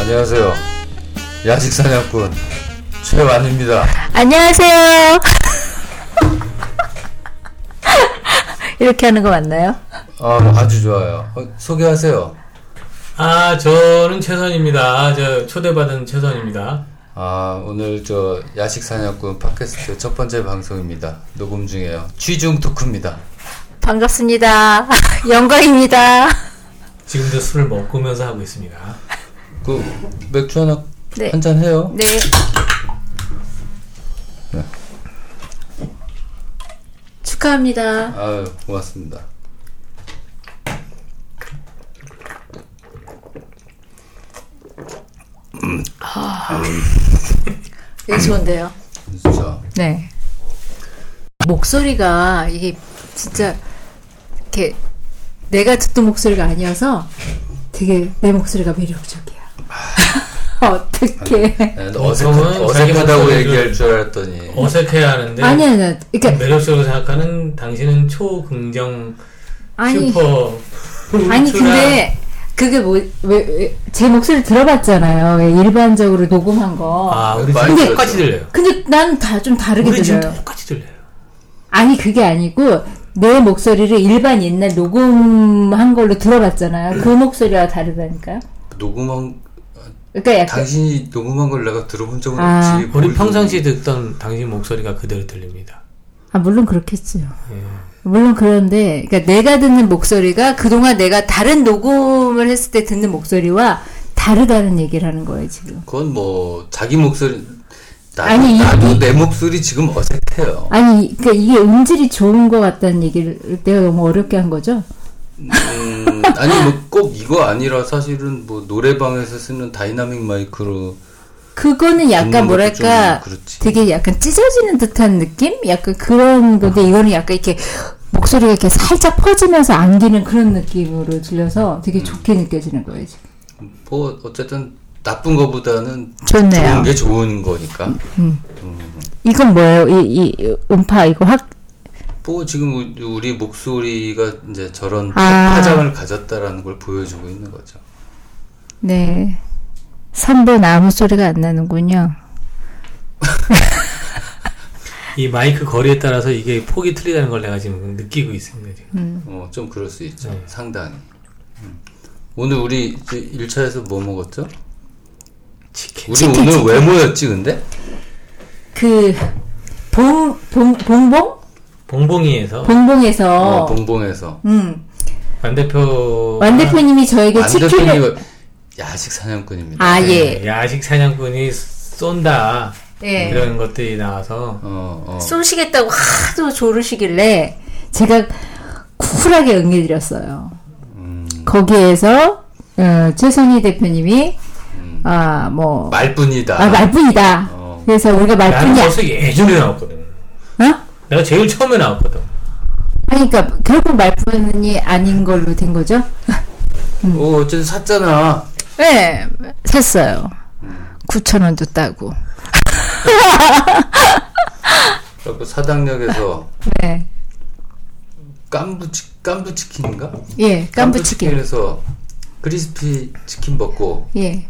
안녕하세요. 야식 사냥꾼 최완입니다. 안녕하세요. 이렇게 하는 거 맞나요? 아주 좋아요. 소개하세요. 저는 최선입니다. 저 초대받은 최선입니다. 오늘 저 야식 사냥꾼 팟캐스트 첫 번째 방송입니다. 녹음 중이에요. 취중 토크입니다. 반갑습니다. 영광입니다. 지금도 술을 먹으면서 하고 있습니다. 그 맥주 하나 네. 한잔 해요. 네. 네. 축하합니다. 고맙습니다. 되게 좋은데요. 진짜. 네. 목소리가 이게 진짜 이렇게 내가 듣던 목소리가 아니어서 되게 내 목소리가 매력적이야. 어떻게? 어색하다고 얘기할 줄 알았더니 어색해하는데 아니야, 그러니까 매력적으로 생각하는 당신은 초긍정 슈퍼. 아니 근데 그게 왜 제 목소리 들어봤잖아요. 왜 일반적으로 녹음한 거. 우리 지금 똑같이 들려요. 근데 난 좀 다르게 우리 들려요. 지금 똑같이 들려요. 아니 그게 아니고 내 목소리를 일반 옛날 녹음한 걸로 들어봤잖아요. 그 목소리와 다르다니까요. 녹음한 그러니까 약간 당신이 녹음한 걸 내가 들어본 적은 없지. 우리 평상시 듣던 당신 목소리가 그대로 들립니다. 물론 그렇겠죠. 예. 물론 그런데 그러니까 내가 듣는 목소리가 그동안 내가 다른 녹음을 했을 때 듣는 목소리와 다르다는 얘기를 하는 거예요 지금. 그건 뭐 자기 목소리 나도 내 목소리 지금 어색해요. 아니 그러니까 이게 음질이 좋은 것 같다는 얘기를 내가 너무 어렵게 한 거죠? 아니 뭐 꼭 이거 아니라 사실은 뭐 노래방에서 쓰는 다이나믹 마이크로 그거는 약간 뭐랄까 되게 약간 찢어지는 듯한 느낌? 약간 그런 건데 이거는 약간 이렇게 목소리가 이렇게 살짝 퍼지면서 안기는 그런 느낌으로 들려서 되게 좋게 느껴지는 거예요 지금. 뭐 어쨌든 나쁜 거보다는 좋네요. 좋은 게 좋은 거니까. 이건 뭐예요? 이 음파 이거 뭐 지금 우리 목소리가 이제 저런 파장을 가졌다라는 걸 보여주고 있는 거죠. 네. 3번 아무 소리가 안 나는군요. 이 마이크 거리에 따라서 이게 폭이 틀리다는 걸 내가 지금 느끼고 있습니다. 지금. 좀 그럴 수 있죠. 네. 상당히. 오늘 우리 1차에서 뭐 먹었죠? 치킨. 우리 오늘 왜 모였지 근데? 봉봉? 봉봉이에서. 봉봉에서. 완 대표님이 저에게 치킨을. 야식 사냥꾼입니다. 예. 야식 사냥꾼이 쏜다. 네. 이런 것들이 나와서. 쏘시겠다고 하도 조르시길래 제가 쿨하게 응해드렸어요. 거기에서 최선희 대표님이 말뿐이다. 말뿐이다. 그래서 우리가 말뿐이야. 나는 벌써 예전에 나왔거든. 내가 제일 처음에 나왔거든. 그러니까 결국 말뿐이 아닌 걸로 된 거죠? 어쨌든 샀잖아. 네, 샀어요. 9,000원도 따고. 그리고 사당역에서 네. 깐부치킨인가? 예, 깐부치킨에서 크리스피 치킨 먹고. 예.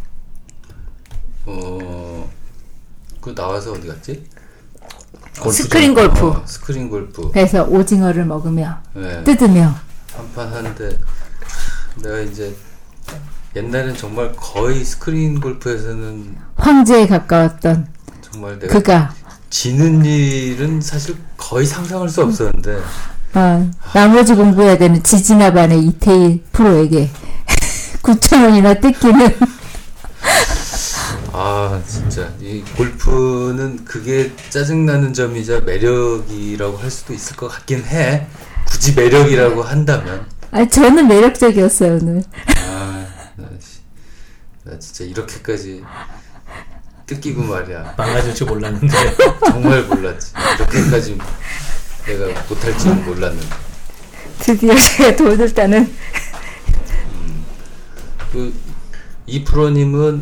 그 나와서 어디 갔지? 스크린 골프. 스크린 골프. 그래서 오징어를 먹으며 네. 뜯으며 한판 하는데 내가 이제 옛날엔 정말 거의 스크린 골프에서는 황제에 가까웠던 정말 내가 그가 지는 일은 사실 거의 상상할 수 없었는데 나머지 공부해야 되는 지지나 반의 이태희 프로에게 9,000원이나 뜯기는 진짜 이 골프는 그게 짜증나는 점이자 매력이라고 할 수도 있을 것 같긴 해. 굳이 매력이라고 한다면. 저는 매력적이었어요 오늘. 나 진짜 이렇게까지 뜯기고 말이야. 망가질 줄 몰랐는데. 정말 몰랐지. 이렇게까지 내가 못할 줄은 몰랐는데. 드디어 제가 돈을 따는. 이 프로님은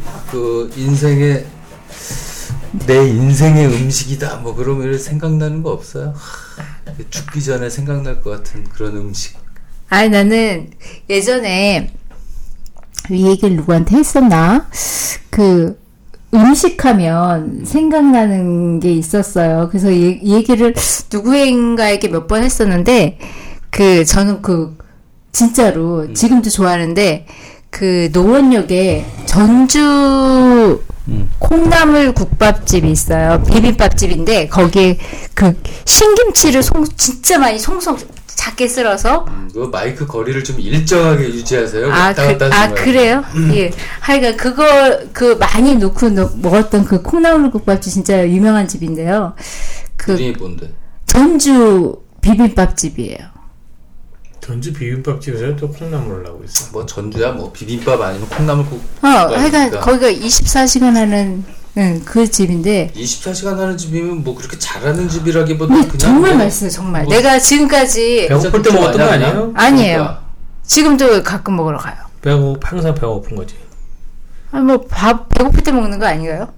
내 인생의 음식이다 뭐 그러면 생각나는 거 없어요? 죽기 전에 생각날 것 같은 그런 음식. 나는 예전에 이 얘기를 누구한테 했었나? 그 음식하면 생각나는 게 있었어요. 그래서 이 얘기를 누구인가에게 몇 번 했었는데, 저는 진짜로 지금도 좋아하는데, 노원역에 전주 콩나물 국밥집이 있어요. 비빔밥집인데, 거기에 신김치를 진짜 많이 송송 작게 썰어서. 그 마이크 거리를 좀 일정하게 유지하세요. 그래요? 예. 하여간 많이 넣고 먹었던 콩나물 국밥집 진짜 유명한 집인데요. 이름이 뭔데? 전주 비빔밥집이에요. 전주 비빔밥집에서 또 콩나물을 하고 있어. 뭐 전주야 뭐 비빔밥 아니면 콩나물국. 하여간 거기가 24시간 하는 그 집인데. 24시간 하는 집이면 뭐 그렇게 잘하는 집이라기보다 그냥 정말 맛있어요. 정말. 내가 지금까지 배고플 때 먹었던 거 아니에요? 아니에요. 그러니까. 지금도 가끔 먹으러 가요. 항상 배가 고픈 거지. 배고플 때 먹는 거 아닌가요?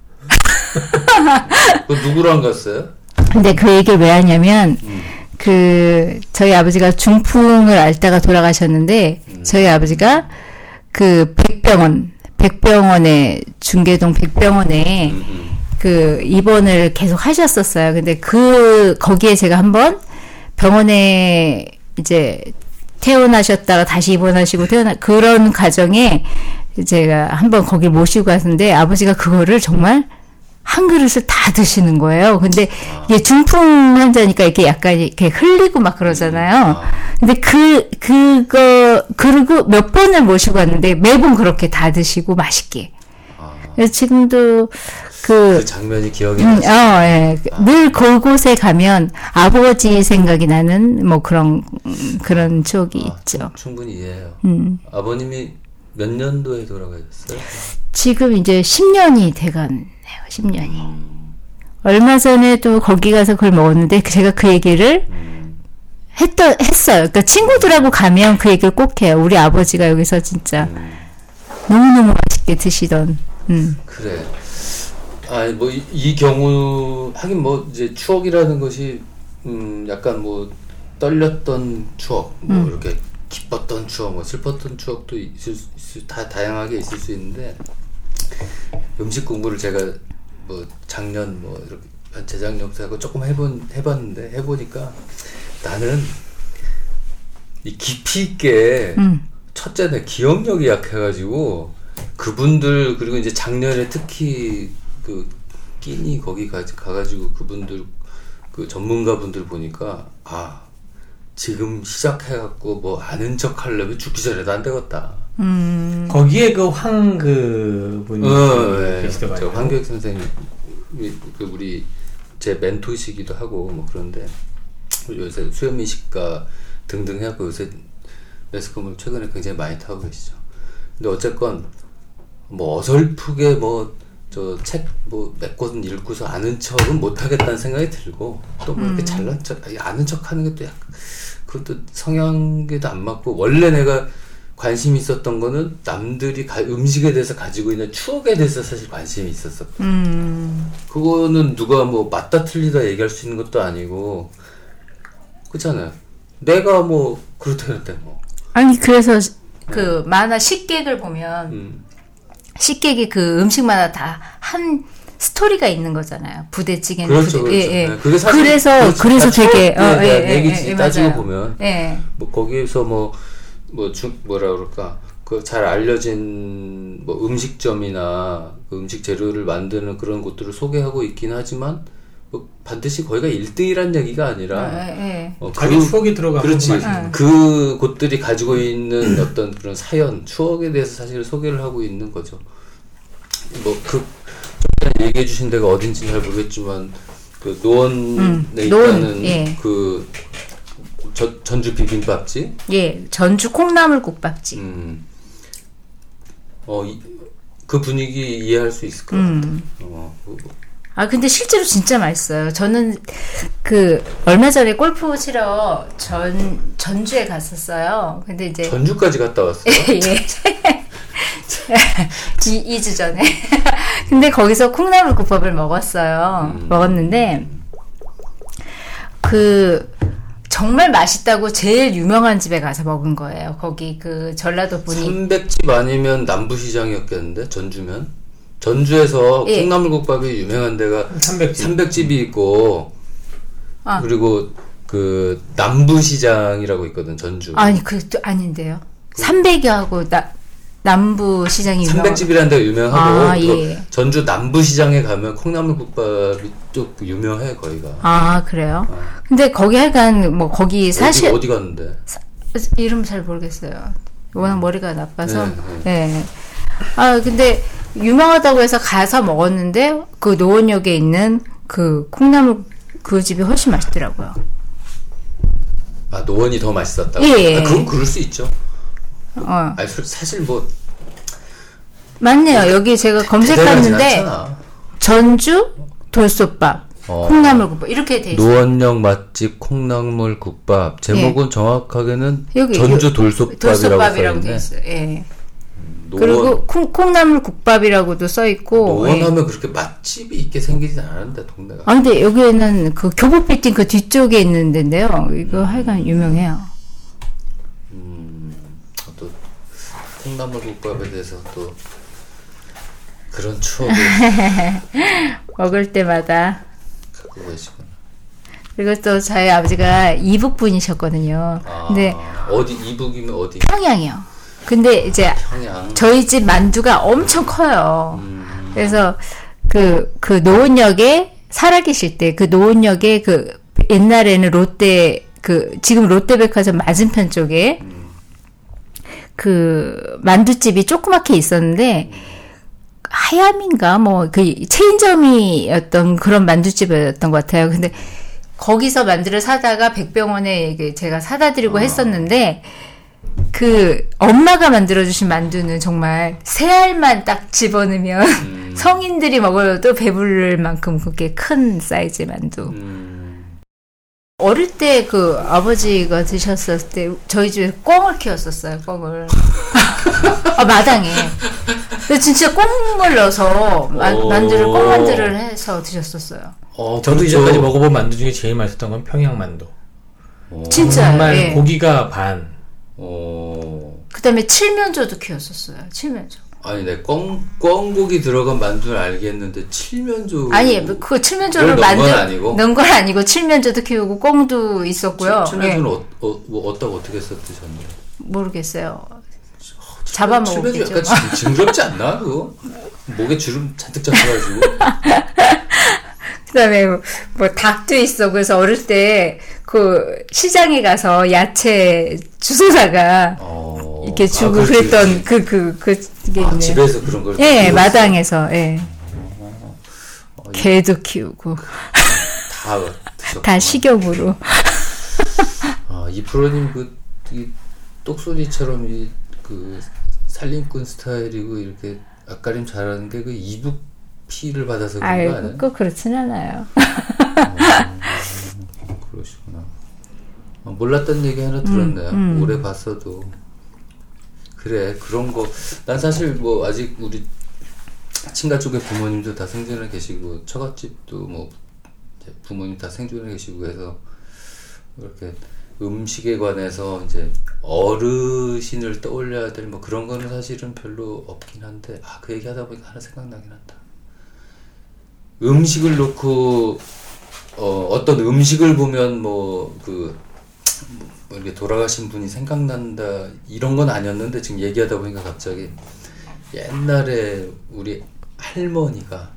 누구랑 갔어요? 근데 그 얘기를 왜 하냐면 저희 아버지가 중풍을 앓다가 돌아가셨는데 저희 아버지가 백병원에 중계동 백병원에 입원을 계속 하셨었어요. 근데 거기에 제가 한번 병원에 이제 퇴원하셨다가 다시 입원하시고 그런 과정에 제가 한번 거기 모시고 갔는데 아버지가 그거를 정말 한 그릇을 다 드시는 거예요. 근데 이게 중풍 환자니까 이렇게 약간 이렇게 흘리고 막 그러잖아요. 근데 그리고 몇 번을 모시고 갔는데 매번 그렇게 다 드시고 맛있게. 그래서 지금도 그 장면이 기억이 나요. 예. 늘 그곳에 가면 아버지 생각이 나는 뭐 그런 추억이 있죠. 충분히 이해해요. 아버님이 몇 년도에 돌아가셨어요? 지금 이제 10년이 돼가네요. 10년이. 얼마 전에 또 거기 가서 그걸 먹었는데 제가 그 얘기를 했어요. 그러니까 친구들하고 가면 그 얘기를 꼭 해요. 우리 아버지가 여기서 진짜 너무너무 맛있게 드시던. 그래. 뭐 이 경우 하긴 뭐 이제 추억이라는 것이 약간 뭐 떨렸던 추억, 뭐 이렇게 기뻤던 추억, 뭐 슬펐던 추억도 다 다양하게 있을 수 있는데 음식 공부를 제가 뭐 작년 뭐 이렇게 재작년하고 조금 해봤는데 해보니까 나는 이 깊이 있게 첫째 내 기억력이 약해가지고 그분들 그리고 이제 작년에 특히 끼니 거기 가가지고 그분들 전문가분들 보니까 지금 시작해갖고 뭐 아는 척 하려면 죽기 전에도 안 되겠다. 거기에 분이 계시더라고요. 황교익 선생님 우리 제 멘토시기도 하고 뭐 그런데 요새 수염미식가 등등 해갖고 요새 매스컴을 최근에 굉장히 많이 타고 계시죠. 근데 어쨌건 뭐 어설프게 뭐 저 책 뭐 몇 권 읽고서 아는 척은 못하겠다는 생각이 들고 또 뭐 이렇게 잘난 척 아는 척 하는 게 또 약간 그것도 성향에도 안 맞고 원래 내가 관심 있었던 거는 남들이 음식에 대해서 가지고 있는 추억에 대해서 사실 관심이 있었었고 그거는 누가 뭐 맞다 틀리다 얘기할 수 있는 것도 아니고 그렇잖아요. 내가 뭐 그렇다는데 뭐 아니 그래서 그 만화 식객을 보면 식객이 그 음식마다 다 한 스토리가 있는 거잖아요. 부대찌개는 그렇죠. 예. 그게 사실 그래서 되게 얘기지 따지고 보면 예. 뭐 거기에서 뭐라 그럴까 그 잘 알려진 뭐 음식점이나 그 음식 재료를 만드는 그런 곳들을 소개하고 있긴 하지만 뭐 반드시 거기가 1대1한 얘기가 아니라 자기 추억이 들어가고 그렇지 그 곳들이 가지고 있는 어떤 그런 사연 추억에 대해서 사실 소개를 하고 있는 거죠. 뭐 좀 얘기해 주신 데가 어딘지는 잘 모르겠지만 그 노원에 있다는 그 전주 비빔밥집? 예, 전주 콩나물 국밥집. 그 분위기 이해할 수 있을 것 같아요. 근데 실제로 진짜 맛있어요. 저는 얼마 전에 골프 치러 전주에 갔었어요. 근데 이제. 전주까지 갔다 왔어요? 예. 2주 전에. 근데 거기서 콩나물 국밥을 먹었는데, 정말 맛있다고 제일 유명한 집에 가서 먹은 거예요. 거기 전라도 분이. 300집 아니면 남부시장이었겠는데 전주면? 전주에서 콩나물국밥이 유명한 데가 삼백집이 있고 그리고 그 남부시장이라고 있거든 전주. 아니 그것도 아닌데요. 삼백이하고 남부시장이 삼백집이라는 데가 유명하고 예. 전주 남부시장에 가면 콩나물국밥이 좀 유명해 거기가. 아 그래요? 근데 거기 하여간 뭐 거기 사실 어디 갔는데? 이름 잘 모르겠어요. 워낙 머리가 나빠서. 네. 아 근데 유명하다고 해서 가서 먹었는데 그 노원역에 있는 그 콩나물 그 집이 훨씬 맛있더라고요. 아 노원이 더 맛있었다고? 예. 아, 그건 그럴 수 있죠. 아니, 사실 뭐 맞네요. 여기 제가 검색했는데 전주 돌솥밥, 콩나물국밥 이렇게 돼 있어요. 노원역 맛집 콩나물국밥 제목은 예. 정확하게는 여기, 전주 돌솥밥이라고 돼 있어요. 예. 그리고 콩나물국밥이라고도 써 있고. 노원하면 그렇게 맛집이 있게 생기진 않았는데 동네가. 아 근데 여기에는 그 교보빌딩 그 뒤쪽에 있는 데인데요. 이거 하여간 유명해요. 또 콩나물국밥에 대해서 또 그런 추억을 먹을 때마다 갖고 계시구나. 그리고 또 저희 아버지가 이북 분이셨거든요. 근데 어디 이북이면 어디? 평양이요. 근데 이제 평양. 저희 집 만두가 엄청 커요. 그래서 그 노원역에 살아계실 때 그 노원역에 그 옛날에는 롯데 그 지금 롯데백화점 맞은편 쪽에 그 만두집이 조그맣게 있었는데 하야민가 뭐 그 체인점이었던 그런 만두집이었던 것 같아요. 근데 거기서 만두를 사다가 백병원에 제가 사다 드리고 했었는데 그 엄마가 만들어주신 만두는 정말 세 알만 딱 집어넣으면 성인들이 먹어도 배부를 만큼 그렇게 큰 사이즈의 만두. 어릴 때 그 아버지가 드셨을 때 저희 집에 꿩을 키웠었어요. 꿩을 마당에. 근데 진짜 꿩을 넣어서 만두를 꿩만두를 해서 드셨었어요. 저도 이제까지 먹어본 만두 중에 제일 맛있었던 건 평양 만두. 진짜 정말 예. 고기가 반. 그다음에 칠면조도 키웠었어요. 칠면조. 아니, 내 꿩고기 들어간 만두는 알겠는데 칠면조. 아니, 그 칠면조를 넣은 건 아니고 칠면조도 키우고 꿩도 있었고요. 칠면조는 뭐 어떻게 해서 드셨나요? 모르겠어요. 잡아먹었겠죠. 칠면조 약간 징그럽지 않나 그거? 목에 주름 잔뜩 잡혀가지고. 그다음에 뭐 닭도 있어. 그래서 어릴 때 그 시장에 가서 야채 주소사가 이렇게 주고 그랬던 그게 있네. 집에서 그런 걸. 예, 마당에서 예. 개도 키우고 다 식용으로. 이 프로님 이 똑소리처럼 그 살림꾼 스타일이고 이렇게 앞가림 잘하는 게 그 이북 피를 받아서 그런 거 아니에요? 꼭 그렇진 않아요. 그러시구나. 몰랐던 얘기 하나 들었네요. 오래 봤어도. 그래, 그런 거. 난 사실 뭐 아직 우리 친가 쪽에 부모님도 다 생존해 계시고, 처갓집도 뭐 부모님 다 생존해 계시고 해서 이렇게 음식에 관해서 이제 어르신을 떠올려야 될 뭐 그런 거는 사실은 별로 없긴 한데, 그 얘기 하다 보니까 하나 생각나긴 한다. 음식을 놓고 어떤 음식을 보면 뭐 이렇게 돌아가신 분이 생각난다 이런 건 아니었는데 지금 얘기하다 보니까 갑자기 옛날에 우리 할머니가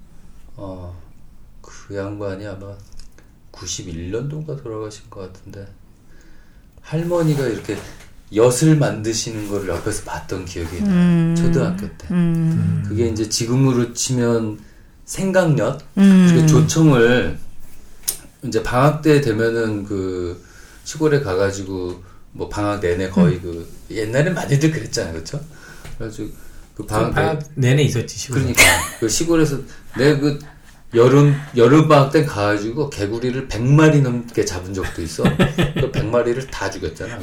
그 양반이 아마 91년도인가 돌아가신 것 같은데 할머니가 이렇게 엿을 만드시는 거를 옆에서 봤던 기억이 나요. 초등학교 때. 그게 이제 지금으로 치면 생강엿, 그 조청을 이제 방학 때 되면은 그 시골에 가가지고 뭐 방학 내내 거의 그 옛날엔 많이들 그랬잖아요, 그렇죠? 그래가지고 그 방학 내내 있었지 시골. 그러니까 그 시골에서 내가 그 여름 방학 때 가가지고 개구리를 100마리 넘게 잡은 적도 있어. 그 100마리를 다 죽였잖아.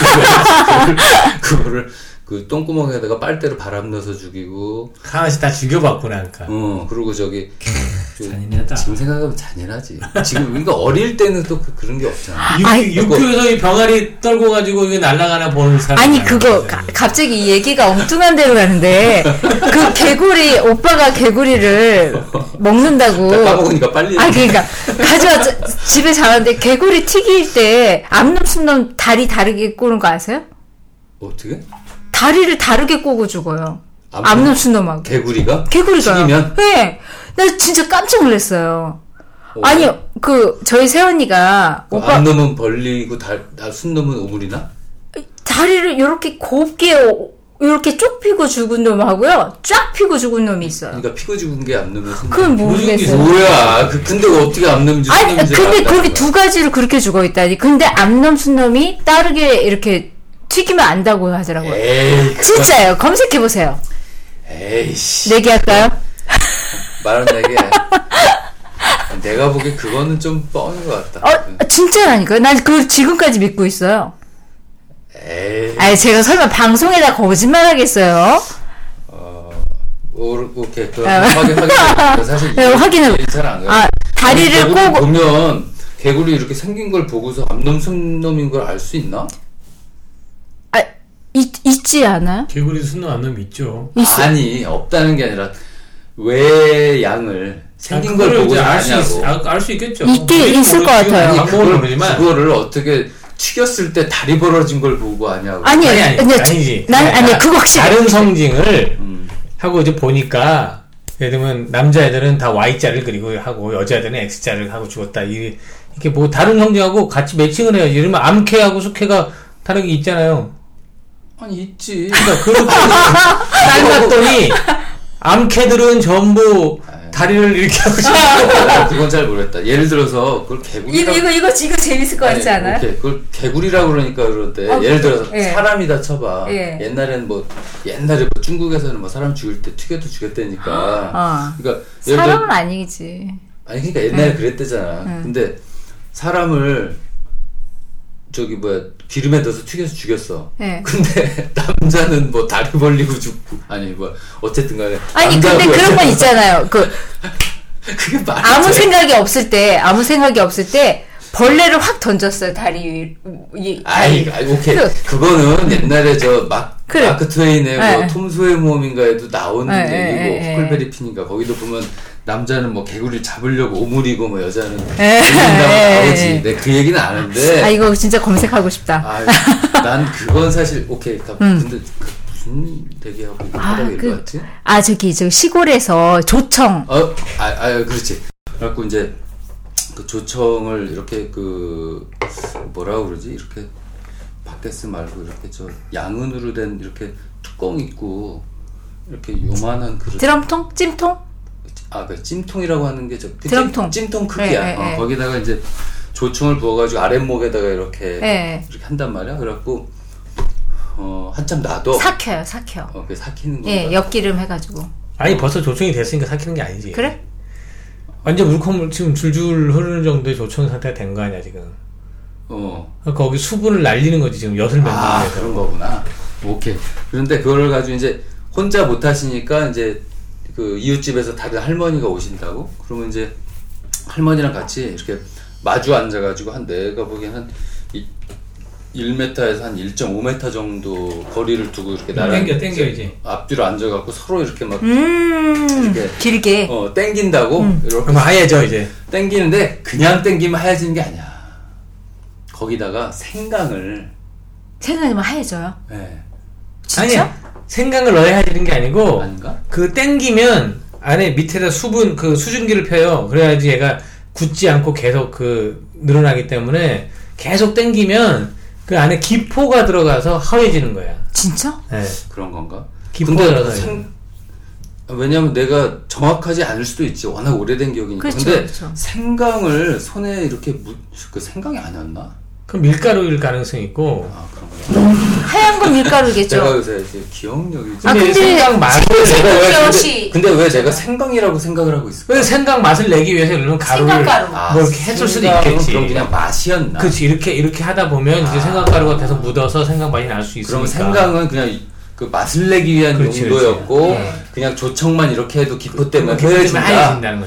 그거를 그 똥구멍에다가 빨대로 바람 넣어서 죽이고. 하나씩 다 죽여봤구나, 그러니까. 그리고 저기 잔인하다. 지금 생각하면 잔인하지. 지금 그러니까 어릴 때는 또 그런 게 없잖아. 육교에서 이 병아리 떨고 가지고 이게 날아가나 보는 사람. 아니 그거 갑자기 이 얘기가 엉뚱한 데로 가는데 그 개구리 오빠가 개구리를 먹는다고. 까먹으니까 빨리. 그러니까 가져와 집에 자는데 개구리 튀길 때 앞놈 순놈 다리 다르게 꼬는 거 아세요? 어떻게? 다리를 다르게 꼬고 죽어요. 앞놈 순놈하고. 개구리가? 튀기면? 네. 나 진짜 깜짝 놀랐어요. 아니, 저희 새언니가, 오빠. 앞놈은 벌리고, 순놈은 오물이나? 다리를 이렇게 곱게, 이렇게 쭉 피고 죽은 놈하고요, 쫙 피고 죽은 놈이 있어요. 그러니까 피고 죽은 게 앞놈이야, 순놈. 그건 모르겠어요. 뭐야. 근데 어떻게 앞놈인지 순놈인지. 아니, 근데 그렇게 두 가지로 그렇게 죽어 있다니. 근데 앞놈 순놈이 다르게 이렇게 튀기면 안다고 하더라고요. 에이. 진짜예요. 검색해보세요. 에이씨. 내기할까요? 말은 내게. 내가 보기엔 그거는 좀 뻥인 것 같다. 진짜라니까요. 난 그걸 지금까지 믿고 있어요. 에이. 아니, 제가 설마 방송에다 거짓말 하겠어요? 오케이. 그럼 확인해. 사실 확인해. 잘안 가요. 다리를 꼬고. 보면, 개구리 이렇게 생긴 걸 보고서 앞놈, 순놈인 걸 알 수 있나? 있지 않아요? 개구리 순놈 앞놈 있죠. 아니, 없다는 게 아니라, 왜 양을 생긴 걸 보고 아냐고. 알 수 있겠죠. 있을 것 같아요. 그거를 어떻게 튀겼을 때 다리 벌어진 걸 보고 아냐고. 아니지. 그거 확실히. 다른 성징을 하고 이제 보니까, 예를 들면, 남자애들은 다 Y자를 그리고 하고, 여자애들은 X자를 하고 죽었다. 이렇게 뭐, 다른 성징하고 같이 매칭을 해야지. 이러면 암캐하고 숙캐가 다른 게 있잖아요. 아니, 있지. 그러니까, 그렇게 닮았더니, 암캐들은 전부 다리를 이렇게 하고 싶어. 그건 잘 모르겠다. 예를 들어서, 그걸 개구리라고. 이거 재밌을 것 같지 않아요? 오케이. 그걸 개구리라고 그러니까 그런데, 예를 들어서, 사람이다 쳐봐. 옛날에 중국에서는 뭐 사람 죽일 때 튀겨도 죽였다니까. 그러니까, 사람은 아니지. 아니, 그러니까 옛날에 그랬대잖아. 근데, 사람을, 기름에 넣어서 튀겨서 죽였어. 근데, 남자는 뭐 다리 벌리고 죽고, 어쨌든 간에. 아니, 근데 그런 건 있잖아요. 그게 아무 생각이 없을 때, 벌레를 확 던졌어요, 다리 위. 오케이. 그거는 옛날에 마크 트웨인의 톰 소의 모험인가에도 나오는 얘기고, 후클베리 핀인가, 거기도 보면, 남자는 뭐 개구리를 잡으려고 오물이고 뭐 여자는 다르지. 내가 그 얘기는 아는데. 이거 진짜 검색하고 싶다. 난 그건 사실 오케이. 근데 무슨 얘기하고 하다가 읽었지? 저기 시골에서 조청. 그렇지. 그래갖고 이제 그 조청을 이렇게 뭐라고 그러지? 이렇게 바켓스 말고 이렇게 양은으로 된 이렇게 뚜껑 있고 이렇게 요만한 그릇. 드럼통? 찜통? 그 찜통이라고 하는 게 드럼통. 찜통 크기야. 거기다가 이제 조청을 부어가지고 아랫목에다가 이렇게 한단 말이야. 그래갖고 한참 놔둬. 삭혀요. 그게 삭히는 거. 엿기름 해가지고. 아니 벌써 조청이 됐으니까 삭히는 게 아니지. 그래? 완전 물컹물 지금 줄줄 흐르는 정도의 조청 상태가 된 거 아니야 지금. 거기 수분을 날리는 거지 지금 엿을 맺는 거야. 그런 거구나. 오케이. 그런데 그거를 가지고 이제 혼자 못 하시니까 이제 이웃집에서 다들 할머니가 오신다고? 그러면 이제 할머니랑 같이 이렇게 마주 앉아가지고 내가 보기엔 한 1m에서 한 1.5m 정도 거리를 두고 이렇게 땡겨 이제 앞뒤로 앉아갖고 서로 이렇게 막 이렇게 길게 땡긴다고 이렇게 그럼 하얘져 이제 땡기는데 그냥 땡기면 하얘지는 게 아니야. 거기다가 생강을 넣으면 하얘져요? 네. 진짜? 아니야. 생강을 넣어야 하얘지는 게 아니고 아닌가? 땡기면 안에 밑에다 수증기를 펴요. 그래야지 얘가 굳지 않고 계속 늘어나기 때문에 계속 땡기면 그 안에 기포가 들어가서 하얘지는 거야. 진짜? 네. 그런 건가? 기포가 들어가서. 왜냐면 내가 정확하지 않을 수도 있지. 워낙 오래된 기억이니까. 근데 생강을 손에 이렇게 생강이 아니었나? 그럼 밀가루일 가능성이 있고. 그런 거야. 하얀 건 밀가루겠죠. 내가 요새 기억력이. 근데 생강 맛을 근데 왜 내가 생강이라고 생각을 하고 있을까? 왜 생강 맛을 내기 위해서 이런 가루를 뭐 이렇게 했을 수도 있겠지. 그럼 그냥 맛이었나? 그렇지. 이렇게 하다 보면 이제 생강가루가 계속 묻어서 생강 맛이 날 수 있으니까. 그럼 생강은 그냥 맛을 내기 위한 용도였고 그냥 조청만 이렇게 해도 기포 때문에 하얘진다는 거지.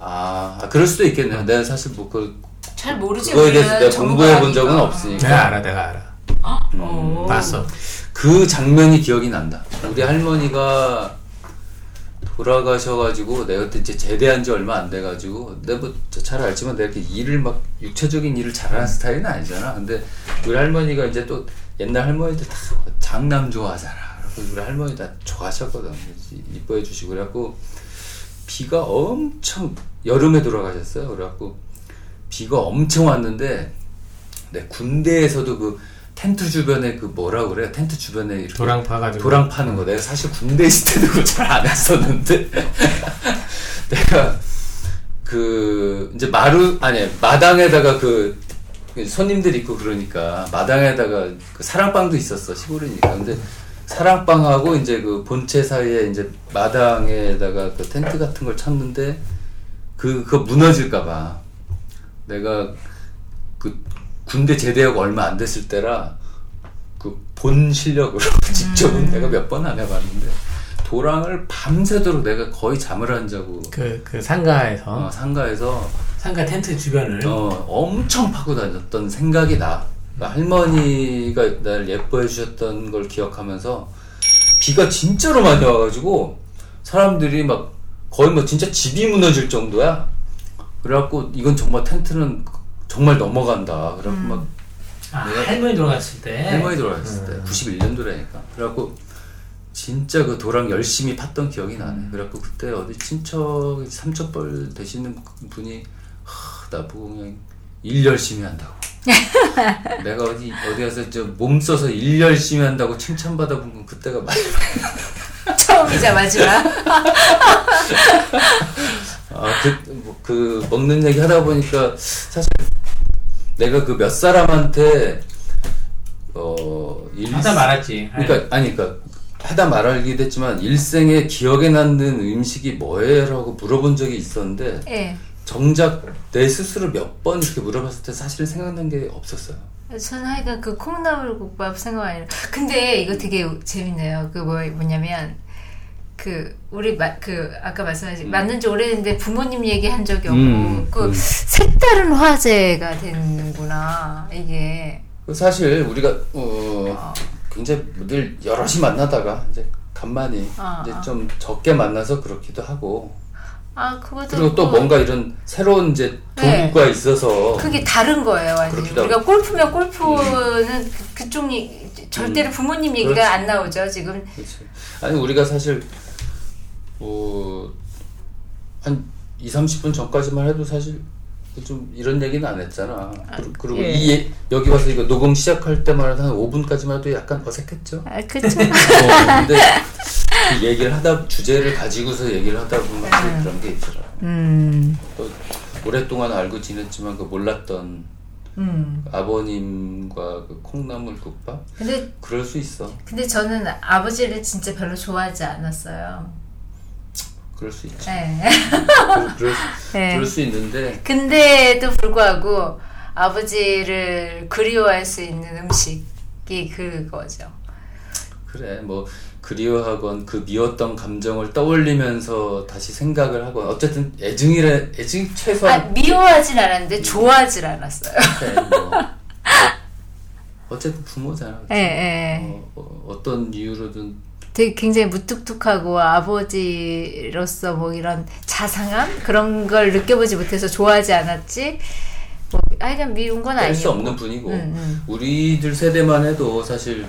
그럴 수도 있겠네요. 내가 사실 뭐 잘 모르지. 그거에 대해서 내가 공부해 본 적은 없으니까. 내가 알아. 봤어. 그 장면이 기억이 난다. 우리 할머니가 돌아가셔가지고 내가 그때 이제 제대한 지 얼마 안 돼가지고 내가 뭐 잘 알지만 내가 이렇게 일을 막 육체적인 일을 잘하는 스타일은 아니잖아. 근데 우리 할머니가 이제 또 옛날 할머니들 다 장남 좋아하잖아. 그래서 우리 할머니 다 좋아하셨거든. 이뻐해 주시고 그래갖고 비가 엄청 여름에 돌아가셨어요. 그래갖고 비가 엄청 왔는데 내 군대에서도 그 텐트 주변에 그 뭐라 그래? 텐트 주변에 이렇게 도랑 파가지고 도랑 파는 거. 내가 사실 군대 있을 때도 그거 잘 안 했었는데 내가 그 이제 마당에다가 그 손님들 있고 그러니까 마당에다가 그 사랑방도 있었어. 시골이니까. 근데 사랑방하고 이제 그 본체 사이에 이제 마당에다가 그 텐트 같은 걸 쳤는데 그거 무너질까봐 내가 그 군대 제대하고 얼마 안 됐을 때라 그 본 실력으로 직접은 내가 몇 번 안 해봤는데 도랑을 밤새도록 내가 거의 잠을 안 자고 그 상가에서 상가 텐트 주변을 엄청 파고 다녔던 생각이 나. 그러니까 할머니가 날 예뻐해 주셨던 걸 기억하면서 비가 진짜로 많이 와가지고 사람들이 막 거의 뭐 진짜 집이 무너질 정도야. 그래갖고 이건 정말 텐트는 정말 넘어간다. 그래갖고 막 할머니 돌아갔을 때 91년도라니까. 그래갖고 진짜 그 도랑 열심히 팠던 기억이 나네. 그래갖고 그때 어디 친척 삼척벌 되시는 분이 나보고 그냥 일 열심히 한다고. 내가 어디 가서 몸 써서 일 열심히 한다고 칭찬받아본 건 그때가 마지막. 처음이자 마지막. 그 먹는 얘기 하다 보니까 사실 내가 그 몇 사람한테 하다 말았지. 그러니까 하다 말하기도 했지만 일생에 기억에 남는 음식이 뭐예요라고 물어본 적이 있었는데 네. 정작 내 스스로 몇 번 이렇게 물어봤을 때 사실 생각난 게 없었어요. 저는 하여간 그 콩나물국밥 생각 아니라. 근데 이거 되게 재밌네요. 그 뭐냐면 우리 아까 말씀하신 맞는 지 오래됐는데 부모님 얘기한 적이 없고 색다른 화제가 되는구나 이게. 사실 우리가 굉장히 늘 여럿이 만나다가 이제 간만에 이제 좀 적게 만나서 그렇기도 하고. 그것도 그리고 또 뭔가 이런 새로운 이제 도구가 있어서 그게 다른 거예요, 완전히. 우리가 골프면 골프는 그쪽 절대로 부모님 얘기가 그렇지. 안 나오죠, 지금. 그렇지. 아니 우리가 사실 한 20-30분 전까지만 해도 사실 좀 이런 얘기는 안 했잖아. 그리고 예. 여기 와서 이거 녹음 시작할 때만 해도 한 5분까지만 해도 약간 어색했죠. 그렇죠. 근데 그 얘기를 주제를 가지고서 얘기를 하다 보면 그런 게 있더라. 또 오랫동안 알고 지냈지만 그 몰랐던 아버님과 그 콩나물 국밥. 근데 그럴 수 있어. 근데 저는 아버지를 진짜 별로 좋아하지 않았어요. 그럴 수 있지. 네. 그럴 수 있는데. 근데도 불구하고 아버지를 그리워할 수 있는 음식이 그거죠. 그래, 뭐 그리워하건 그 미웠던 감정을 떠올리면서 다시 생각을 하건 어쨌든 애증 최소한. 미워하진 않았는데 좋아하진 않았어요. 그래, 뭐. 어쨌든 부모잖아. 어떤 이유로든. 되게 굉장히 무뚝뚝하고 아버지로서 뭐 이런 자상함 그런 걸 느껴보지 못해서 좋아하지 않았지. 뭐 하여간 미운 건 아니고. 할 수 없는 분이고 우리들 세대만 해도 사실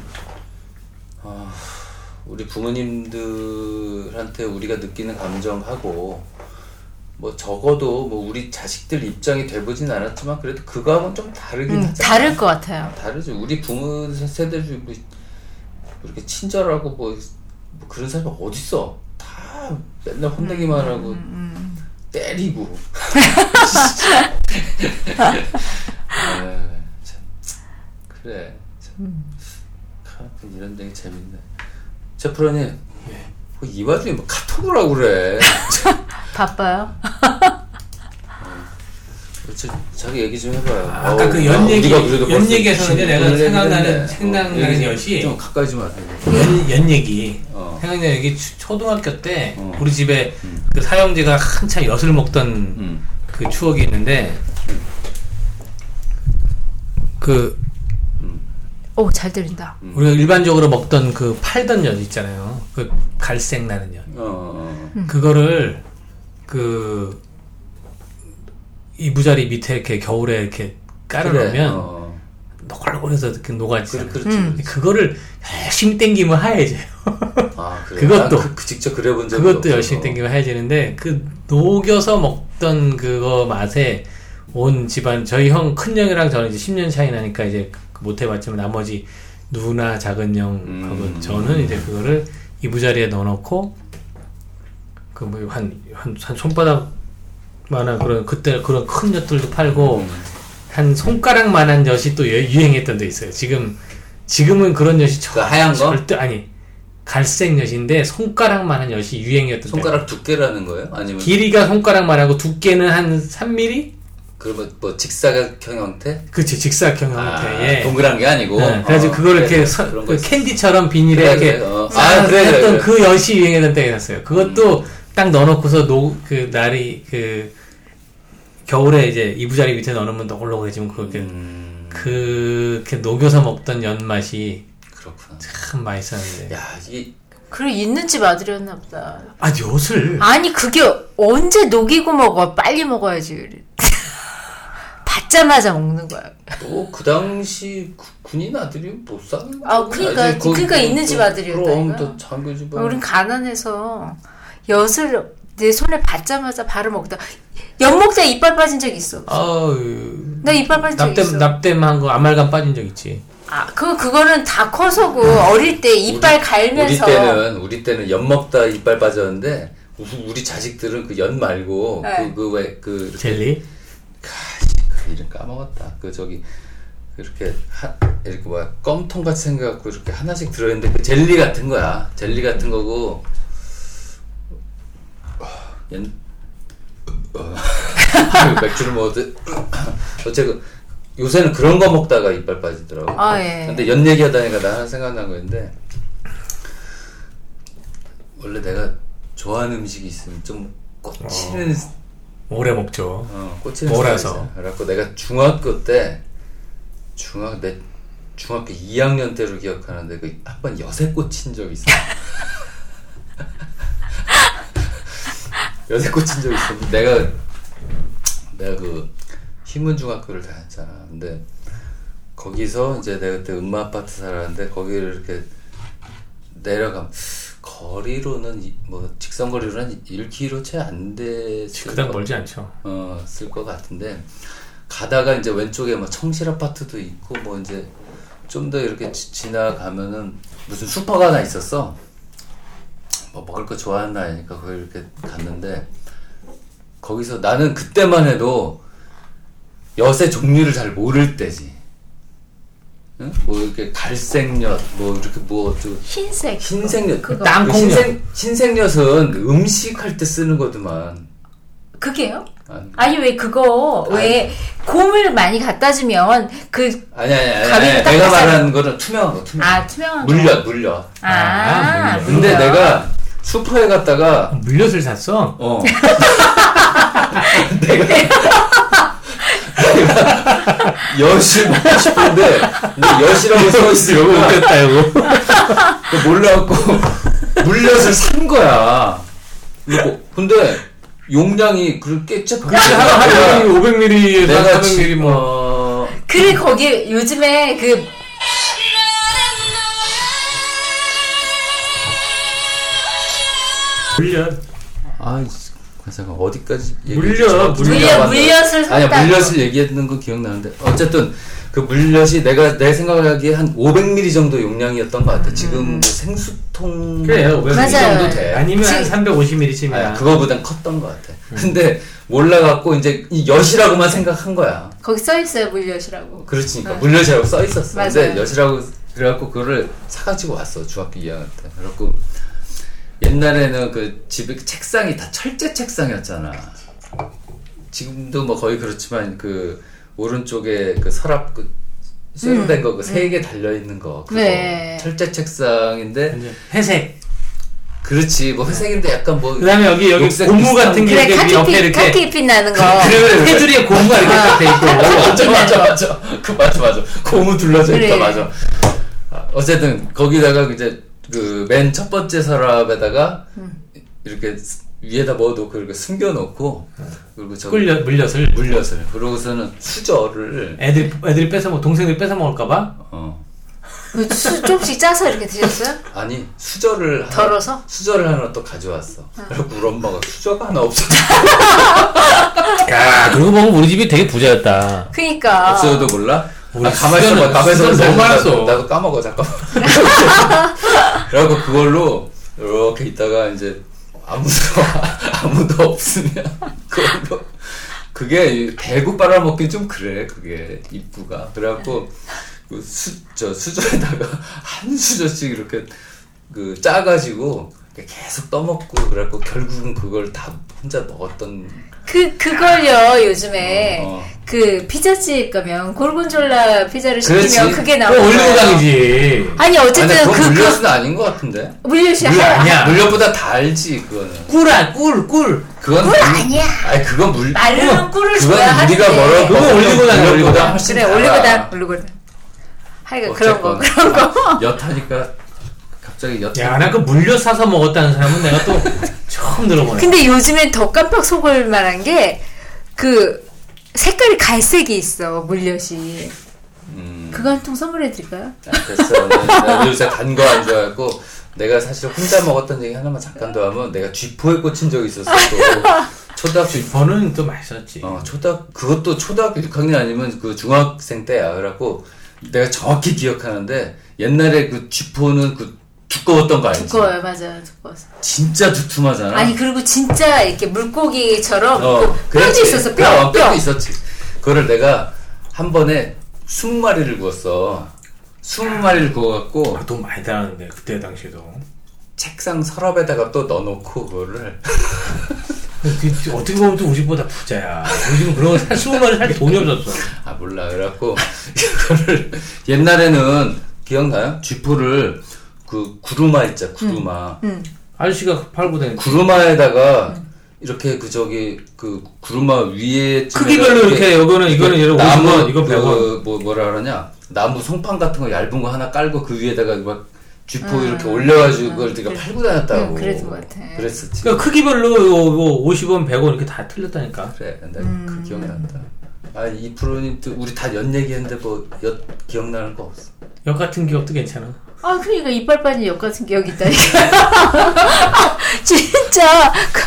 우리 부모님들한테 우리가 느끼는 감정하고 뭐 적어도 뭐 우리 자식들 입장이 돼보진 않았지만 그래도 그거하고는 좀 다르긴 하잖아. 다를 것 같아요. 다르죠. 우리 부모 세대 중에 뭐 이렇게 친절하고 뭐 그런 사람이 어딨어. 다 맨날 혼내기만 하고 때리고. 참. 그래. 참. 이런 되게 재밌네. 제프로님, 이 와중에 뭐 카톡을 하고 그래. 바빠요? 자기 얘기 좀 해봐요. 아까 그 연 얘기에서는 내가 생각나는 엿이 좀 가까이 좀 하세요. 연 얘기. 생각나는 얘기 초등학교 때 우리 집에 그 사형제가 한참 엿을 먹던 그 추억이 있는데 잘 들린다. 우리가 일반적으로 먹던 그 팔던 엿 있잖아요. 그 갈색 나는 엿. 그거를 그 이부자리 밑에 이렇게 겨울에 이렇게 깔아놓으면 노골노골해서 이렇게 녹아지잖아요. 그거를 열심히 땡기면 하얘져요. 그것도 직접 그려본 적이 그것도 열심히 땡기면 하얘지는데 그 녹여서 먹던 그거 맛에 온 집안 저희 형 큰 형이랑 저는 이제 10년 차이 나니까 이제 못 해봤지만 나머지 누나 작은 형하고 저는 이제 그거를 이부자리에 넣어놓고 그 뭐 한 손바닥만한 그때 그런 큰 엿들도 팔고 한 손가락만한 엿이 또 유행했던 데 있어요. 지금은 그런 엿이 하얀 거? 절대 아니 갈색 엿인데 손가락만한 엿이 유행이었던 손가락 두께라는 거예요? 아니면 길이가 손가락만하고 두께는 한 3mm? 그러면 뭐 직사각형 형태? 그치, 직사각형 형태에 동그란 게 아니고. 그래서 그거를 이렇게 그 캔디처럼 비닐에 이렇게 했던 그 엿이 유행했던 때가 있었어요. 그것도 딱 넣어놓고서 그 날이 겨울에 이제 이부자리 밑에 넣어놓으면 노골노골해지면 그렇게 녹여서 먹던 엿 맛이 그렇구나. 참 맛있었는데. 야, 그래 있는 집 아들이었나 보다. 엿을 아니 그게 언제 녹이고 먹어? 빨리 먹어야지. 받자마자 먹는 거야. 또 그 당시 군인 아들이 못 사는 거야. 그러니까 있는 집 아들이었다. 그럼 또 장교 집안. 우린 가난해서 엿을 내 손에 받자마자 바로 먹다. 엿 먹다 이빨 빠진 적 있어. 나 이빨 빠진 적 있어. 납땜한 거 아말감 빠진 적 있지. 그거는 다 커서고 어릴 때 이빨 갈면서. 우리 때는 엿 먹다 이빨 빠졌는데 우리 자식들은 그 엿 말고 네. 그 젤리. 이름 까먹었다. 이렇게 뭐야 껌통 같이 생겨갖고 이렇게 하나씩 들어있는데 그 젤리 같은 거야. 젤리 같은 거고. 맥주를 먹어도 어쨌든 요새는 그런 거 먹다가 이빨 빠지더라고. 예. 근데 연 얘기하다니까 나 하나 생각난 거였는데 원래 내가 좋아하는 음식이 있으면 좀 꽂히는 오래 먹죠. 꽂히는 몰아서. 그래갖고 내가 중학교 때 중학교 2학년 때로 기억하는데 한 번 엿에 꽂힌 적이 있어. 엿에 꽂힌 적이 있어. 내가 그 휘문중학교를 다녔잖아. 근데 거기서 이제 내가 그때 음마아파트 살았는데 거기를 이렇게 내려가면 거리로는 뭐 직선거리로는 한 1km 채 안 됐을 그닥 멀지 않죠. 쓸 것 같은데 가다가 이제 왼쪽에 뭐 청실 아파트도 있고 뭐 이제 좀 더 이렇게 지나가면은 무슨 슈퍼가 하나 있었어. 뭐 먹을 거 좋아하는 나이니까 거기 이렇게 갔는데 거기서 나는 그때만 해도 엿의 종류를 잘 모를 때지. 응? 뭐 이렇게 갈색 엿, 뭐 이렇게 뭐 좀 흰색 엿, 땅콩엿. 흰색 엿은 음식할 때 쓰는 거더만. 그게요? 아니 왜 그거 왜 곰을 많이 갖다 주면 아니 내가 말하는 거는 투명한 거. 투명한 물엿. 근데 내가 슈퍼에 갔다가 물엿을 샀어? 내가 엿을 먹고 싶은데 엿이라고 써있으려고 웃겼다 이거 몰라갖고 물엿을 산 거야. 근데 용량이 그렇게 하루에 500ml에서 내가 400ml 뭐. 그래 거기 요즘에 물엿. 잠깐 어디까지 물엿을 샀다. 물엿을 얘기했는 거 기억나는데 어쨌든 그 물엿이 내 생각하기에 한 500ml 정도 용량이었던 것 같아. 지금 생수통 그래요. 500ml 정도 돼. 아니면 한 350ml쯤이야. 그거보단 컸던 것 같아. 근데 몰라갖고 이제 이 엿이라고만 생각한 거야. 거기 써있어요 물엿이라고. 그렇지니까 물엿이라고 써있었어. 맞아요. 근데 엿이라고 그래갖고 그거를 사가지고 왔어 중학교 2학년 때. 그래갖고 옛날에는 그 집에 책상이 다 철제 책상이었잖아. 지금도 뭐 거의 그렇지만 그 오른쪽에 그 서랍 그 쇠로 된 거 그 3개 달려 있는 거 그거 네. 철제 책상인데 회색. 그렇지 뭐 회색인데 약간 뭐 그다음에 여기 고무 같은 게 그래, 옆에 이렇게 카키빛 나는 거. 그래 테두리에 고무가 이렇게 딱 돼 있고. 맞아. 그 맞아. 고무 둘러져 있다 그래. 맞아. 어쨌든 거기다가 이제 그 맨 첫 번째 서랍에다가 이렇게 위에다 뭐 놓고 이렇게 숨겨놓고 그리고 저 물엿을 그러고서는 수저를 애들이 동생들이 뺏어 먹을까봐. 조금씩 짜서 이렇게 드셨어요? 아니 수저를 덜어서? 수저를 하나 또 가져왔어. 그래서 우리 엄마가 수저가 하나 없어. 야, 그러고 보면 우리 집이 되게 부자였다. 그니까. 없어도 몰라? 우리 가만히 있어봐. 가만히 있어봐. 너무 많았어. 나도 까먹어 잠깐만. 그래갖고 그걸로 이렇게 있다가 이제 아무도 없으면 그걸로 그게 대구 빨아먹기 좀 그래 그게 입구가. 그래갖고 그 수저에다가 한 수저씩 이렇게 그 짜가지고 계속 떠먹고 그래갖고 결국은 그걸 다 혼자 먹었던. 그걸요 요즘에 그 피자집 가면 골곤졸라 피자를 시키면 그렇지. 그게 나오는 올리고당이지. 아니 어쨌든 아니, 그건 물엿은 아닌 것 같은데. 물엿이 아니야. 물엿보다 달지 그거는. 꿀. 그건 꿀 아니야. 아니 그건 마르는 꿀을 그건 줘야 하는데. 우리가 뭐라고 그건 올리고당 훨씬 그래 달아. 올리고당. 하여간 그런 거. 엿하니까 갑자기 엿. 야, 나 그 물엿 사서 먹었다는 사람은 내가 또 처음 들어보네. 근데 요즘엔 더 깜빡 속을 만한 게 그 색깔이 갈색이 있어 물엿이. 그거 한 통 선물해 드릴까요? 됐어. 나 요새 단 거 안 좋아하고 내가 사실 혼자 먹었던 얘기 하나만 잠깐 더 하면 내가 쥐포에 꽂힌 적이 있었어. 초등학교 쥐포는 또 맛있었지. 그것도 초등학교 6학년 아니면 그 중학생 때야. 그래갖고 내가 정확히 기억하는데 옛날에 그 쥐포는 그 두꺼웠던 거 알지? 두꺼워요, 맞아요, 두꺼웠어. 진짜 두툼하잖아. 아니 그리고 진짜 이렇게 물고기처럼 뼈도 있었어, 뼈도 있었지. 그거를 내가 한 번에 20마리를 구웠어. 20마리를 구워갖고 돈 많이 달았는데 그때 당시에도 책상 서랍에다가 또 넣어놓고 그거를 어떻게 보면 또 우리 집보다 부자야. 우리 집은 그런 거 20마리 살 돈이 없었어. 아 몰라. 그래갖고 이거를 옛날에는 기억나요? 쥐포를 그 구루마 있자 구루마. 아저씨가 팔고 다니는 구루마에다가 이렇게 그 구루마 위에 크기별로 이렇게 이거는 예를 50원, 이거 100원. 뭐라 그러냐? 나무 송판 같은 거 얇은 거 하나 깔고 그 위에다가 막 쥐포 이렇게 올려가지고 그걸 되게 팔고 다녔다고. 그랬던 것 같아. 그랬었지. 그러니까 크기별로 50원, 100원 이렇게 다 틀렸다니까. 그래, 그 기억이 난다. 아, 이 프로님 또 우리 다 연 얘기했는데 뭐 엿 기억나는 거 없어? 역 같은 기억도 괜찮아. 아, 그러니까 이빨 빠진 역 같은 기억이 있다니까. 진짜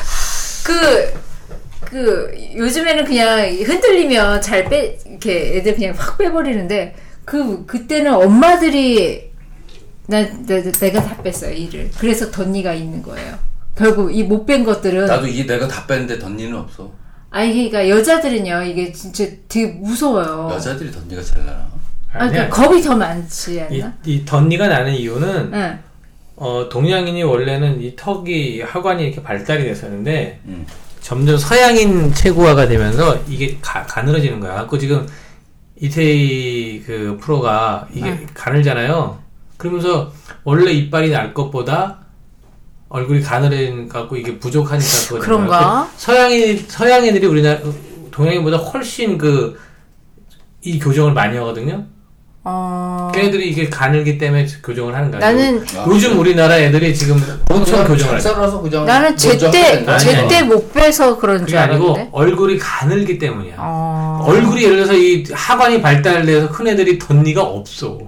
요즘에는 그냥 흔들리면 이렇게 애들 그냥 확 빼버리는데 그때는 엄마들이 내가 다 뺐어요 이를. 그래서 덧니가 있는 거예요. 결국 이 못 뺀 것들은 나도 내가 다 뺐는데 덧니는 없어. 아니 그러니까 여자들은요 이게 진짜 되게 무서워요. 여자들이 덧니가 잘 나나? 아니 겁이 더 많지 않나? 이 덧니가 나는 이유는 응. 동양인이 원래는 이 턱이 하관이 이렇게 발달이 됐었는데 점점 서양인 체구화가 되면서 이게 가늘어지는 거야. 그 지금 이태희 그 프로가 이게 가늘잖아요. 그러면서 원래 이빨이 날 것보다 얼굴이 가늘어 갖고 이게 부족하니까 그런가? 서양인들이 우리나라 동양인보다 훨씬 이 교정을 많이 하거든요. 걔네들이 이게 가늘기 때문에 교정을 하는 거야. 나는 요즘 우리나라 애들이 지금 엄청 교정을 썰어서 그냥 나는 제때 못 빼서 그런 줄 알았는데. 아니고 얼굴이 가늘기 때문이야. 얼굴이 예를 들어서 이 하관이 발달돼서 큰 애들이 덧니가 없어.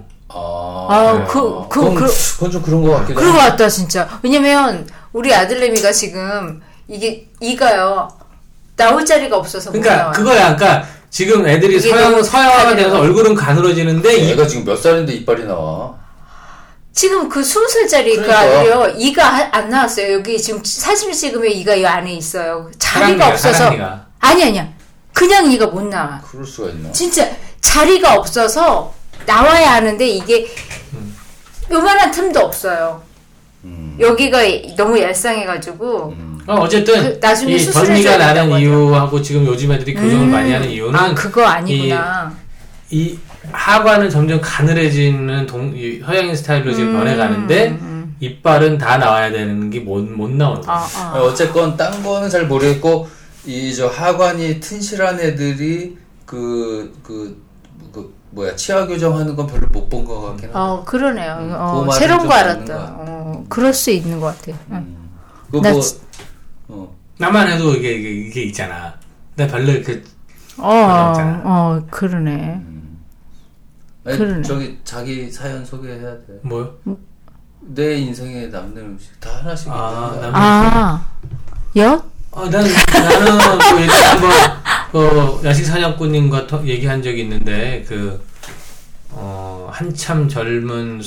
그건 좀 그런 것 같긴 해. 그런 것 같다 진짜. 왜냐면 우리 아들내미가 지금 이가요 나올 자리가 없어서 못 나와요. 그거야. 그러니까 지금 애들이 서양화가 돼서 얼굴은 가늘어지는데 얘가 지금 몇 살인데 이빨이 나와? 지금 그 20살짜리 그 아들이요 이가 안 나왔어요. 여기 지금 사진을 찍으면 이가 이 안에 있어요. 자리가 없어서. 아니야. 그냥 이가 못 나와. 그럴 수가 있나? 진짜 자리가 없어서 나와야 하는데 이게 요만한 틈도 없어요. 여기가 너무 얄쌍해가지고 어쨌든 나중에 이 전이가 나는 이유하고 지금 요즘 애들이 교정을 많이 하는 이유는 그거 아니구나. 이 하관은 점점 가늘해지는 서양인 스타일로 지금 변해가는데 이빨은 다 나와야 되는 게 못 나오는 거예요. 어쨌건 딴 거는 잘 모르겠고 이 저 하관이 튼실한 애들이 치아 교정하는 건 별로 못 본 것 같긴 하다. 그러네요. 새로운 거 알았다. 그럴 수 있는 것 같아요. 나만 해도 이게 있잖아. 나 별로 이렇게 그러네. 아니, 저기 자기 사연 소개해야 돼. 뭐요? 내 인생에 남는 음식 다 하나씩. 엿? 나는 그 예전에 한번 야식 사냥꾼님과 얘기한 적이 있는데 한참 젊은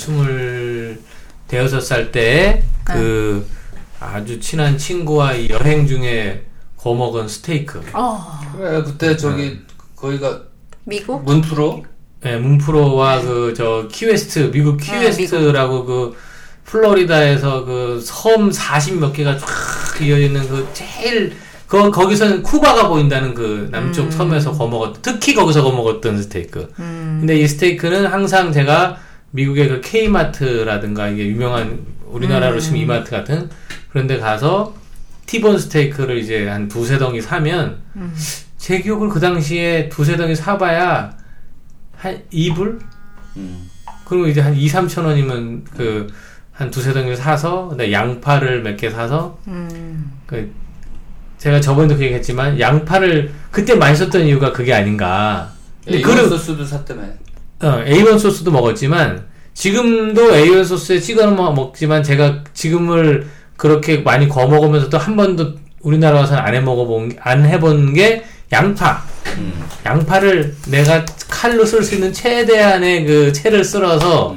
26살 때 아주 친한 친구와 여행 중에 구워 먹은 스테이크. 그래 그때 거기가 미국? 문프로? 네, 문프로와 키웨스트, 미국 키웨스트라고 미국. 플로리다에서 섬 40몇 개가 쫙 이어지는 거기서는 쿠바가 보인다는 남쪽 섬에서 특히 거기서 거먹었던 스테이크. 근데 이 스테이크는 항상 제가 미국의 K마트라든가 이게 유명한 우리나라로 치면 이마트 같은 그런 데 가서 티본 스테이크를 이제 한 두세 덩이 사면 제 기억으로 그 당시에 두세 덩이 사봐야 한 2불? 그리고 이제 한 2-3천 원이면 한 두세 덩이를 사서 양파를 몇 개 사서 제가 저번에도 그 얘기했지만 양파를 그때 많이 썼던 이유가 그게 아닌가. A1 소스도 샀다며. A1 소스도 먹었지만 지금도 A1 소스에 찍어 먹지만 제가 지금을 그렇게 많이 구워 먹으면서도 한 번도 우리나라 와서는 안 해본 게 양파. 양파를 내가 칼로 쓸 수 있는 최대한의 채를 썰어서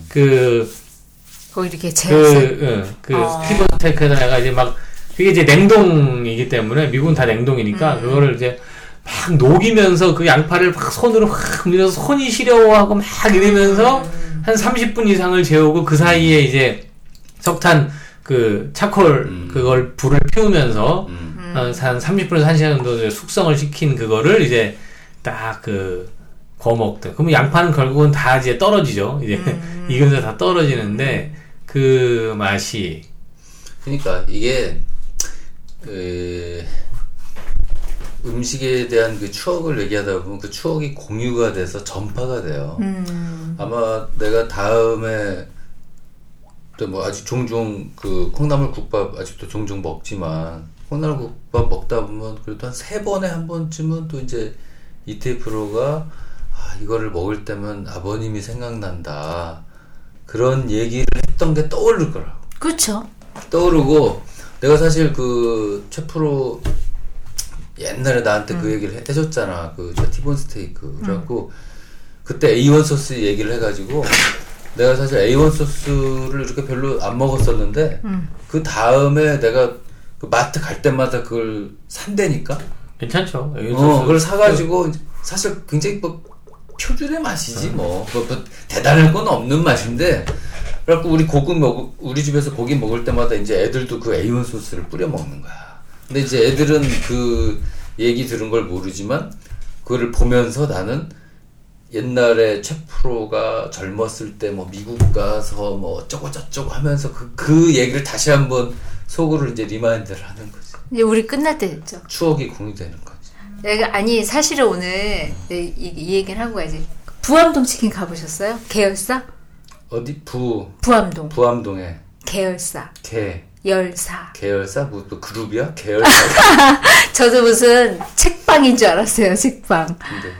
거기 이렇게 스티븐 스테이크에다가 이제 그게 이제 냉동이기 때문에 미국은 다 냉동이니까 그거를 이제 막 녹이면서 그 양파를 막 손으로 확 밀어서 손이 시려워하고 막 이러면서 한 30분 이상을 재우고 그 사이에 이제 석탄 차콜 그걸 불을 피우면서 한 30분에서 1시간 정도 숙성을 시킨 그거를 이제 딱 구워 먹던. 그러면 양파는 결국은 다 이제 떨어지죠. 이제 익으면서 다 떨어지는데 그 맛이. 그러니까 이게 음식에 대한 추억을 얘기하다 보면 그 추억이 공유가 돼서 전파가 돼요. 아마 내가 다음에 또 아직 종종 콩나물 국밥 아직도 종종 먹지만 콩나물 국밥 먹다 보면 그래도 한 3번에 한 번쯤은 또 이제 이태희 프로가 이거를 먹을 때면 아버님이 생각난다. 그런 얘기를 했던 게 떠오를 거라고. 그렇죠. 떠오르고 내가 사실 최 프로 옛날에 나한테 그 얘기를 해줬잖아. 티본 스테이크. 그래갖고 그때 A1 소스 얘기를 해가지고 내가 사실 A1 소스를 이렇게 별로 안 먹었었는데 그 다음에 내가 마트 갈 때마다 그걸 산다니까. 괜찮죠. 그걸 사가지고 사실 굉장히 표준의 맛이지 대단할 건 없는 맛인데. 그래갖고 우리 집에서 고기 먹을 때마다 이제 애들도 그 A1 소스를 뿌려 먹는 거야. 근데 이제 애들은 그 얘기 들은 걸 모르지만 그거를 보면서 나는 옛날에 최 프로가 젊었을 때 미국 가서 어쩌고 저쩌고 하면서 그 얘기를 다시 한번 속으로 이제 리마인드를 하는 거지. 이제 우리 끝날 때 됐죠. 추억이 공유되는 거지. 사실은 오늘 이 얘기를 하고 가야지. 부암동 치킨 가보셨어요? 계열사? 어디? 부암동. 부암동에. 계열사. 열사. 계열사? 그룹이야? 계열사. 저도 무슨 책방인 줄 알았어요, 책방.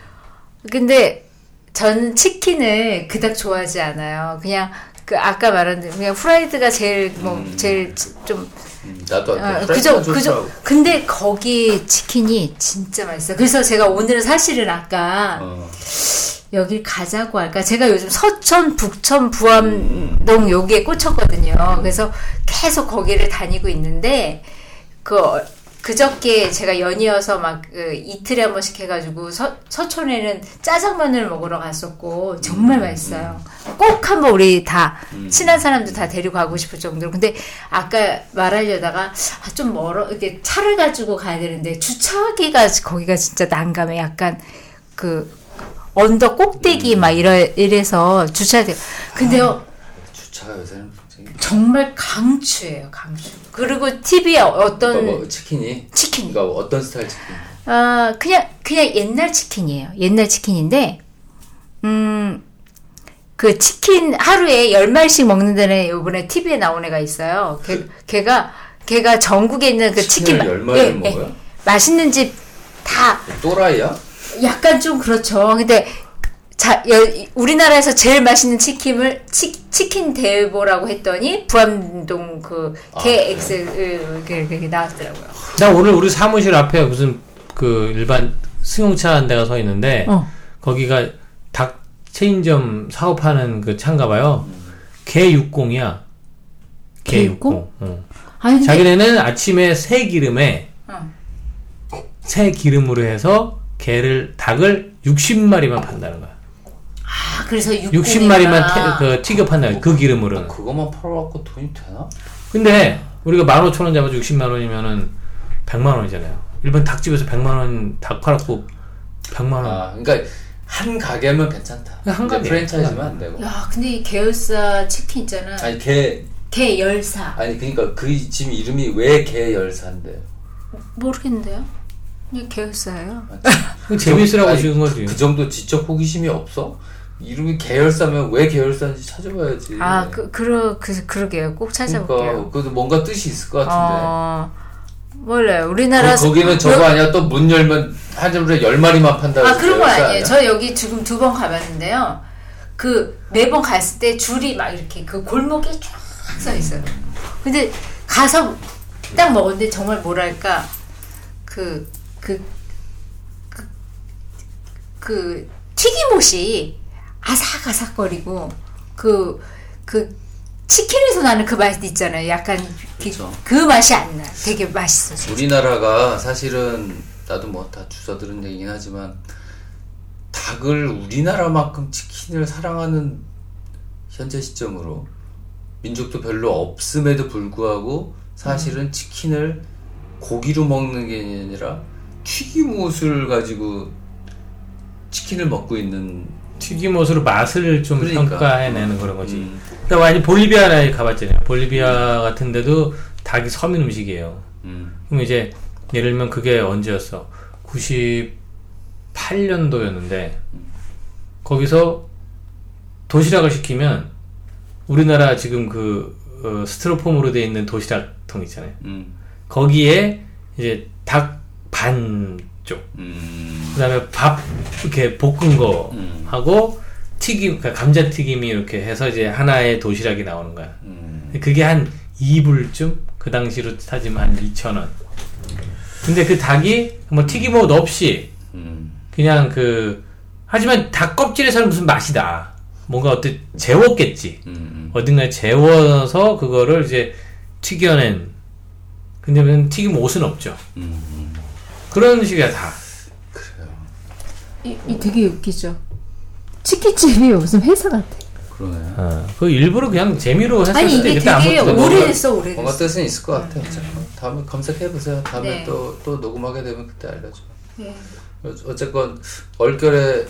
근데 저는 치킨을 그닥 좋아하지 않아요. 그냥 아까 말한 대로 그냥 프라이드가 제일 제일 좀 나도 그죠. 근데 거기 치킨이 진짜 맛있어요. 그래서 제가 오늘은 사실은 아까 여길 가자고 할까. 제가 요즘 서천, 북천, 부암동 여기에 꽂혔거든요. 그래서 계속 거기를 다니고 있는데 그 그저께 제가 연이어서 막 이틀에 한 번씩 해가지고 서촌에는 짜장면을 먹으러 갔었고 정말 맛있어요. 꼭 한번 우리 다 친한 사람들 다 데리고 가고 싶을 정도로. 근데 아까 말하려다가 좀 멀어 이렇게 차를 가지고 가야 되는데 주차하기가 거기가 진짜 난감해. 약간 그 언덕 꼭대기 막 이래서 주차돼. 근데요. 주차가 요새는 정말 강추예요, 강추. 그리고 TV에 어떤 치킨. 그러니까 어떤 스타일 치킨? 그냥 옛날 치킨이에요. 옛날 치킨인데, 그 치킨 하루에 10마리씩 먹는 데는 요번에 TV에 나온 애가 있어요. 걔가 전국에 있는 그 치킨 10마리를 먹어요? 맛있는 집 다 또라이야? 약간 좀 그렇죠. 근데 우리나라에서 제일 맛있는 치킨을 치킨 대보라고 했더니 부암동 그 KX 이렇게 나왔더라고요. 나 오늘 우리 사무실 앞에 무슨 그 일반 승용차 한 대가 서 있는데 거기가 닭 체인점 사업하는 그 차인가 봐요. 개60이야. 개60. 아니, 자기네는 아침에 새 기름에 새 기름으로 해서 닭을 60마리만 판다는 거야. 그래서 60마리만 튀겨 판다는 그 기름으로는. 그것만 팔아갖고 돈이 되나? 근데 우리가 15,000원 잡아서 60만 원이면은 100만 원이잖아요. 일반 닭집에서 100만 원 닭 팔았고 100만 원. 그러니까 한 가게면 괜찮다. 한 가게 프랜차이즈면 안 되고. 야, 근데 이 계열사 치킨 있잖아. 아니 계열사. 아니 그러니까 그 집 이름이 왜 계열사인데? 모르겠는데요. 그냥 계열사예요. 재밌으라고 지은 거지. 그 정도 지적 호기심이 없어? 이름이 계열사면 왜 계열사인지 찾아봐야지. 그러게요. 꼭 찾아볼게요. 그러니까 그래도 뭔가 뜻이 있을 것 같은데. 몰라요. 우리나라 거기는 저거 아니야? 또 문 열면 하루에 10마리만 판다고. 그런 건 아니에요. 저 여기 지금 2번 가봤는데요. 그 매번 갔을 때 줄이 막 이렇게 그 골목에 쫙 서 있어요. 근데 가서 딱 먹었는데 정말 뭐랄까 그 튀김옷이 아삭아삭거리고 그 치킨에서 나는 그 맛이 있잖아요. 약간 그 맛이 안 나. 되게 맛있어. 우리나라가 사실은 나도 뭐 다 주워들은 얘기긴 하지만 닭을 우리나라만큼 치킨을 사랑하는 현재 시점으로 민족도 별로 없음에도 불구하고 사실은 치킨을 고기로 먹는 게 아니라 튀김옷을 가지고 치킨을 먹고 있는 튀김옷으로 맛을 좀 평가해내는 그런 거지. 그러니까 만약 볼리비아에 가봤잖아요. 볼리비아 같은 데도 닭이 서민 음식이에요. 그럼 이제 예를 들면 그게 언제였어? 98년도였는데 거기서 도시락을 시키면 우리나라 지금 스티로폼으로 되어 있는 도시락통 있잖아요. 거기에 이제 닭 반쪽, 그다음에 밥 이렇게 볶은 거 하고 튀김, 그러니까 감자튀김이 이렇게 해서 이제 하나의 도시락이 나오는 거야. 그게 한 2불쯤? 그 당시로 따지면 한 2,000원. 근데 그 닭이 뭐 튀김옷 없이 그냥 하지만 닭 껍질에서는 무슨 맛이 나. 뭔가 재웠겠지. 어딘가에 재워서 그거를 이제 튀겨낸. 근데 튀김 옷은 없죠. 그런 식이야 다. 그래요. 이 되게 웃기죠. 치킨집이 무슨 회사 같아. 그러네. 그 일부러 그냥 재미로 했을 아니 이게 되게 오래됐어. 뭔가 뜻은 있을 것 같아. 다음에 검색해보세요. 다음에 또 녹음하게 되면 그때 알려줘. 네. 어쨌건 얼결에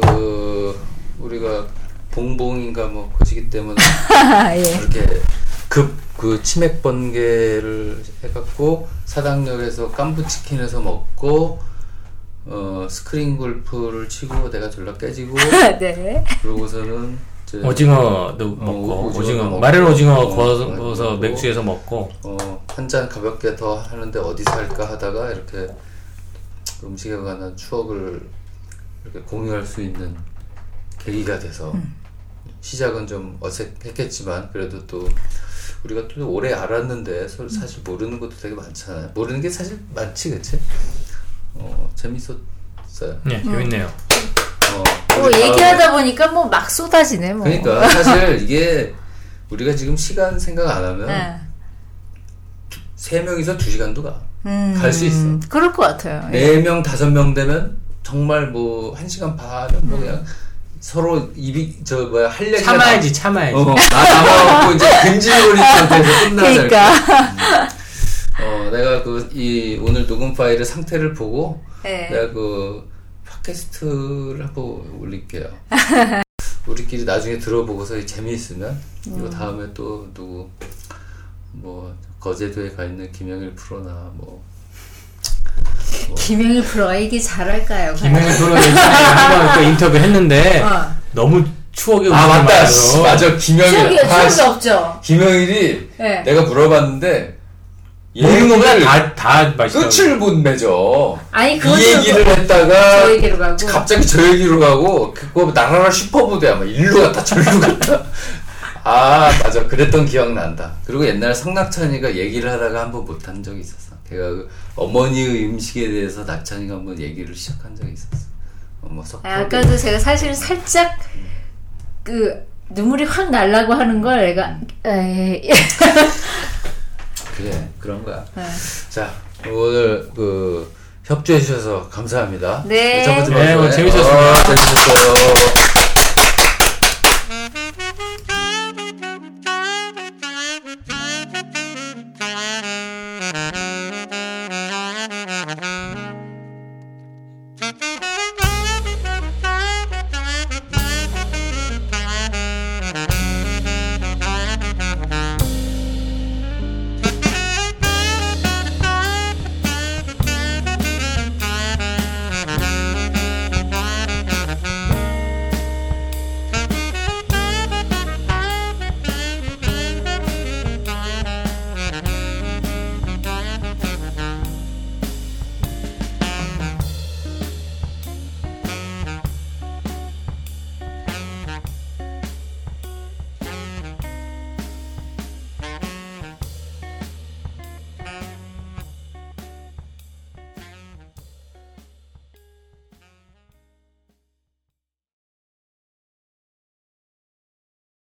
우리가 봉봉인가 뭐 거시기 때문에 예. 이렇게 그 치맥 번개를 해갖고 사당역에서 깐부치킨에서 먹고 스크린 골프를 치고 내가 졸라 깨지고 네. 그러고서는 오징어도 먹고 오징어 마른 오징어 구워서 맥주에서 먹고 한 잔 가볍게 더 하는데 어디서 할까 하다가 이렇게 음식에 관한 추억을 이렇게 공유할 수 있는 계기가 돼서 시작은 좀 어색했겠지만 그래도 또 우리가 또 오래 알았는데 사실 모르는 것도 되게 많잖아요. 모르는 게 사실 많지, 그치? 재밌었어요. 네, 재밌네요. 얘기하다 보니까 뭐 막 쏟아지네, 뭐. 그러니까 사실 이게 우리가 지금 시간 생각 안 하면 3명이서 2시간도 가. 갈 수 있어. 그럴 것 같아요. 4명, 5명 되면 정말 뭐 1시간 반은 뭐 그냥 서로 할 얘기가 참아야지. 남아갖고 이제 근질거리는 상태에서 끝나자. 그러니까. 내가 오늘 녹음 파일의 상태를 보고 네. 내가 팟캐스트를 한번 올릴게요. 우리끼리 나중에 들어보고서 재미있으면 이거 다음에 또 누구 거제도에 가 있는 김영일 프로나 김영일 프로가 얘기 잘할까요? 김영일 프로가 한번 또 인터뷰 했는데 너무 추억이 맞아. 김영일 추억이 없죠. 김영일이 네. 내가 물어봤는데 모르는 거보다 다 맛있다. 끝을 못 맺어. 아니 이 얘기를 했다가 저 얘기로 가고 갑자기 저 얘기로 가고 그거 나라라 슈퍼보드야. 막 일로 갔다 절로 갔다. 맞아. 그랬던 기억 난다. 그리고 옛날 성낙찬이가 얘기를 하다가 한번 못한 적이 있었어. 걔가 어머니의 음식에 대해서 낙찬이가 한번 얘기를 시작한 적이 있었어. 아까도 제가 사실 살짝 눈물이 확 날라고 하는 걸 내가 그래 그런 거야. 자 오늘 협조해 주셔서 감사합니다. 네. 재밌었습니다. 재밌었어요.